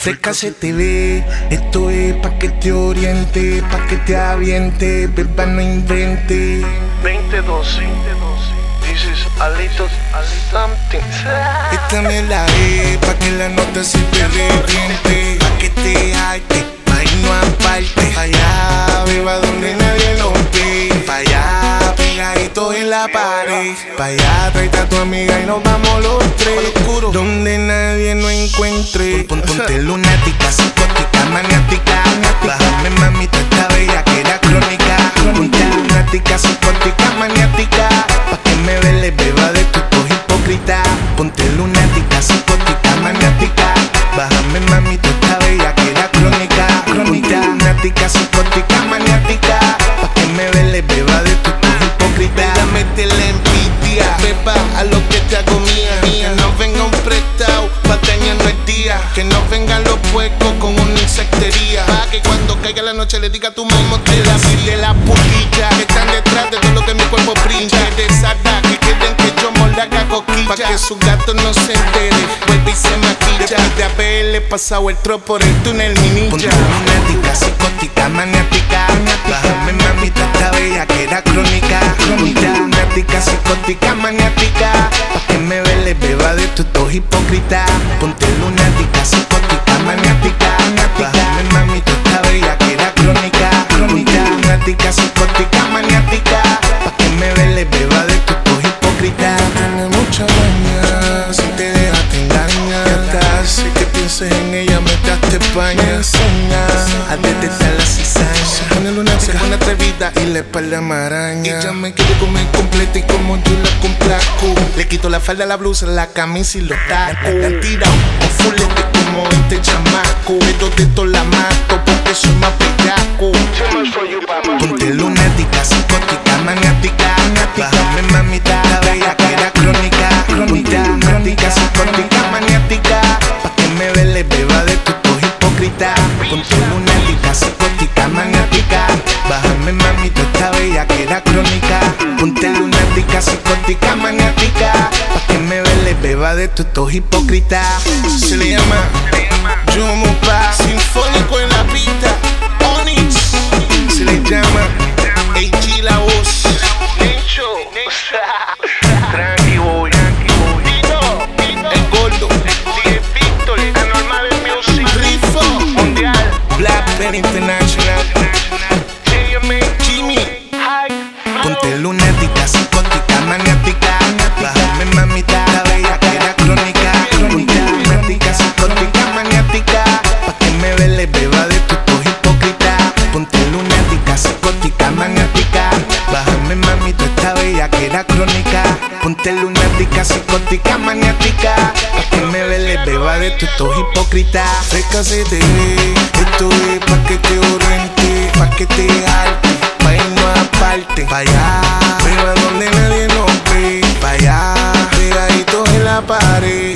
Freca se te ve, esto es pa' que te oriente, pa' que te aviente, beba no invente. 2012, this is a little something. Esta mierda es pa' que la nota se te reviente, pa' que te arte, pa' irnos aparte. Pa' allá, beba donde nadie lo ve, pa' allá, pegaditos en la pared. Pa' allá, tráete a tu amiga y nos vamos los tres, donde nadie nos encuentre. Ponte lunática, psicótica, maniática. Bájame mamita, esta bella que era crónica. Ponte lunática, psicótica, maniática. Pa' que me vele, beba de tu tos hipócrita. Ponte lunática, psicótica, maniática. Bájame mamita, esta bella que era crónica. Ponte lunática, psicótica, maniática. Pa' que me vele, beba de tu tos hipócrita. Venga, métele envidia, beba a lo que te hago mía. Que no venga un prestado pa' dañarnos el día. Que no vengan los puercos con una insectería. Pa' que cuando caiga la noche le diga a tu mamá te la de la putilla. Que están detrás de todo lo que mi cuerpo brinca. Que desata, que quieren que yo me la haga coquilla. Pa' que su gato no se entere, vuelve y se maquilla. Después de haberle pasado el tro por el túnel, mi ninja. Ponte lunática, psicótica, maniática. Bájame mamita, esta bella que era crónica. Ponte lunática, psicótica, maniática. Pa' que me vele, beba de tu tos hipócrita. Ponte lunática, psicótica, maniática. Bájame mamita, esta bella que era crónica. Ponte lunática, psicótica, maniática. Pa' que me vele, beba de tu tos hipócrita. Tiene mucha maña, si te deja te engaña. Ya te hace que pienses en ella mientras te bañas. A detectar la cizaña. Se pone atrevida y le espalda maraña. Ella me quiere comer completa y como yo la complazco. Le quito la falda, la blusa, la camisa y los tacos. La tira un fulete como este chamaco. Pero de todo la mato porque soy más bellaco. Ponte lunática, psicótica, maniática. Bájame mamita, la bella que era crónica. Ponte lunática, psicótica, maniática. Pa' que me vele, beba de tu tos hipócrita. Ponte lunática, psicótica, maniática. Bájame mamita, esta bella que era crónica. Ponte lunática, psicótica, maniática. Pa' que me vele, beba de tu tos hipócrita. Se le llama Yomopa, sinfónico en la pista. Onyx, se le llama AG la voz. Tranqui boy, El gordo, DJ Víctor, Anormal Music, Rifo, Mundial, Black Pen International, Jimmy. Ponte lunática, psicótica, maniática. Bájame mamita, la bella que era crónica. Ponte lunática, psicótica, maniática. Pa' que me vele, beba de tu tos hipócrita. Ponte lunática, psicótica, maniática. Bájame mamita, esta bella que era crónica. Ponte lunática, psicótica, maniática. Pa' que me vele, beba de tu tos hipócrita. Freca se te ve, esto es pa' que te oriente, pa' que te arte, pa' irnos aparte. Pa' allá, Beba donde nadie nos ve, pa' allá. pegaditos en la pared.